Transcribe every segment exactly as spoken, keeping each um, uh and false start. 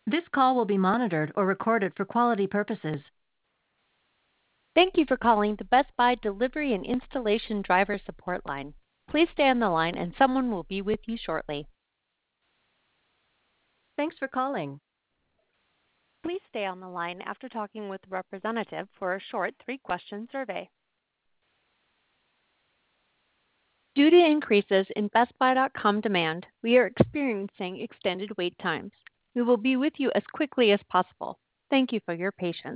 This call will be monitored or recorded for quality purposes. Thank you for calling the Best Buy Delivery and Installation Driver Support Line. Please stay on the line and someone will be with you shortly. Thanks for calling. Please stay on the line after talking with a representative for a short three-question survey. Due to increases in Best Buy dot com demand, we are experiencing extended wait times. We will be with you as quickly as possible. Thank you for your patience.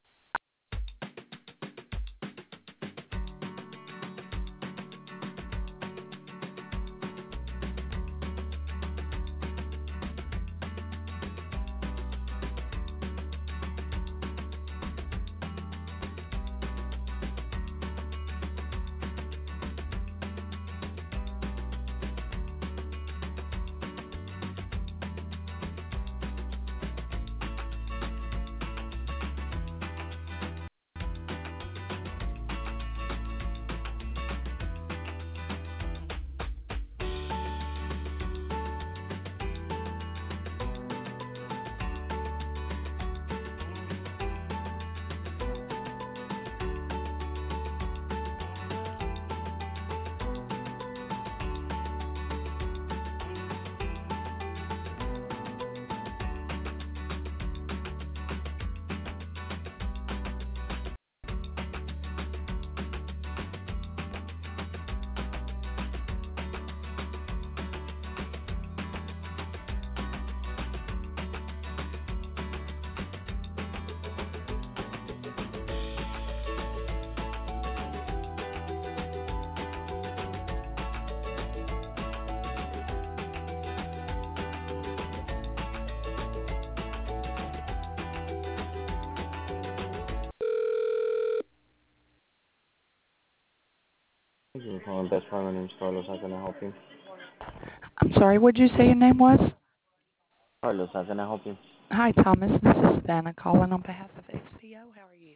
Thank you for calling Best Buy. My name is Carlos. How can I help you? I'm sorry, what did you say your name was? Carlos, how can I help you? Hi, Thomas. This is Savannah calling on behalf of X P O. How are you?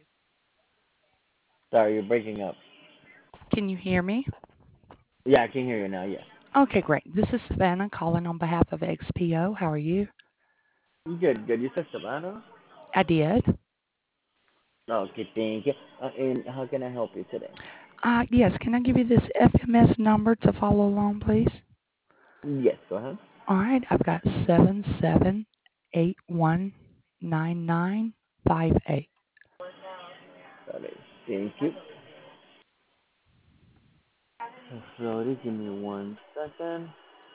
Sorry, you're breaking up. Can you hear me? Yeah, I can hear you now, yes. Okay, great. This is Savannah calling on behalf of X P O. How are you? Good, good. You said Savannah? I did. Okay, thank you. Uh, and how can I help you today? Uh, yes, can I give you this F M S number to follow along, please? Yes, go ahead. All right, I've got seven seven eight one nine nine five eight. Got it. Thank you. Slowly, give me one second.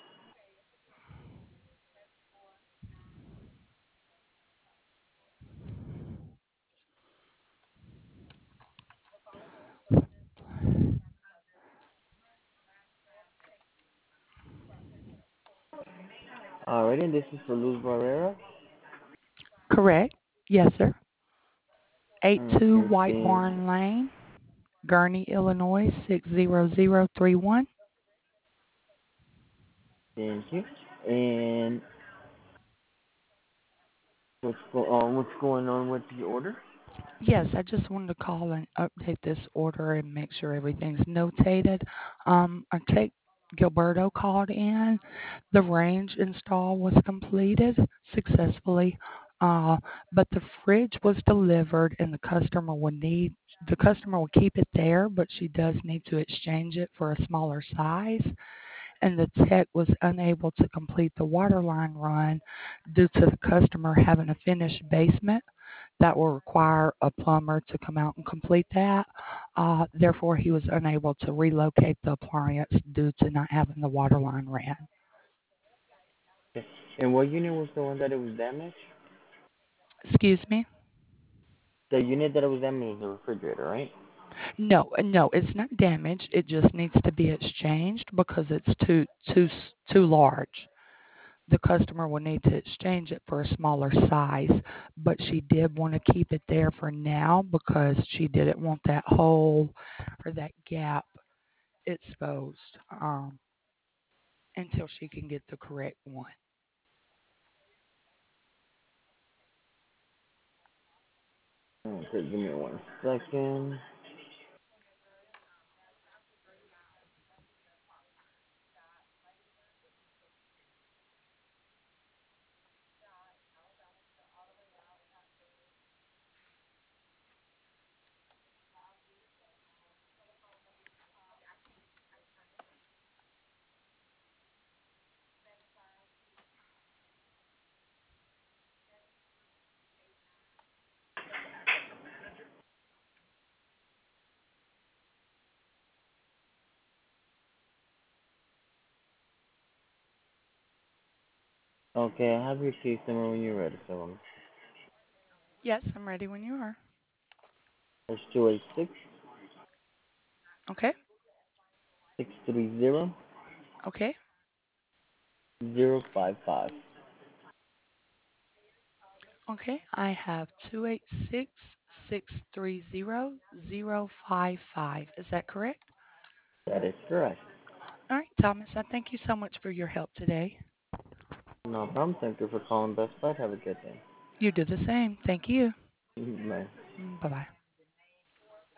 Alrighty, and this is for Luz Barrera. Correct? Yes, sir. eight two Okay, White thank, Barn Lane, Gurney, Illinois six zero zero three one. thank you. And what's, go, uh, what's going on with the order? Yes, I just wanted to call and update this order and make sure everything's notated. Um, our tech Gilberto called in. The range install was completed successfully, uh, but the fridge was delivered, and the customer will need the customer will keep it there, but she does need to exchange it for a smaller size. And the tech was unable to complete the water line run due to the customer having a finished basement that will require a plumber to come out and complete that. Uh, therefore, he was unable to relocate the appliance due to not having the water line ran. Okay. And what unit was the one that it was damaged? Excuse me? The unit that it was damaged was the refrigerator, right? No, no, it's not damaged. It just needs to be exchanged because it's too too too large. The customer will need to exchange it for a smaller size, but she did want to keep it there for now because she didn't want that hole or that gap exposed um, until she can get the correct one. Okay, give me one second. Okay, I have your case number when you're ready, so Yes, I'm ready when you are. it's two eight six, Okay. six three zero, Okay. zero five five. Okay. I have two eight six, six three zero, zero five five. Is that correct? That is correct. All right, Thomas, I thank you so much for your help today. No problem. Thank you for calling Best Buy. Have a good day. You do the same. Thank you. Bye. Bye bye.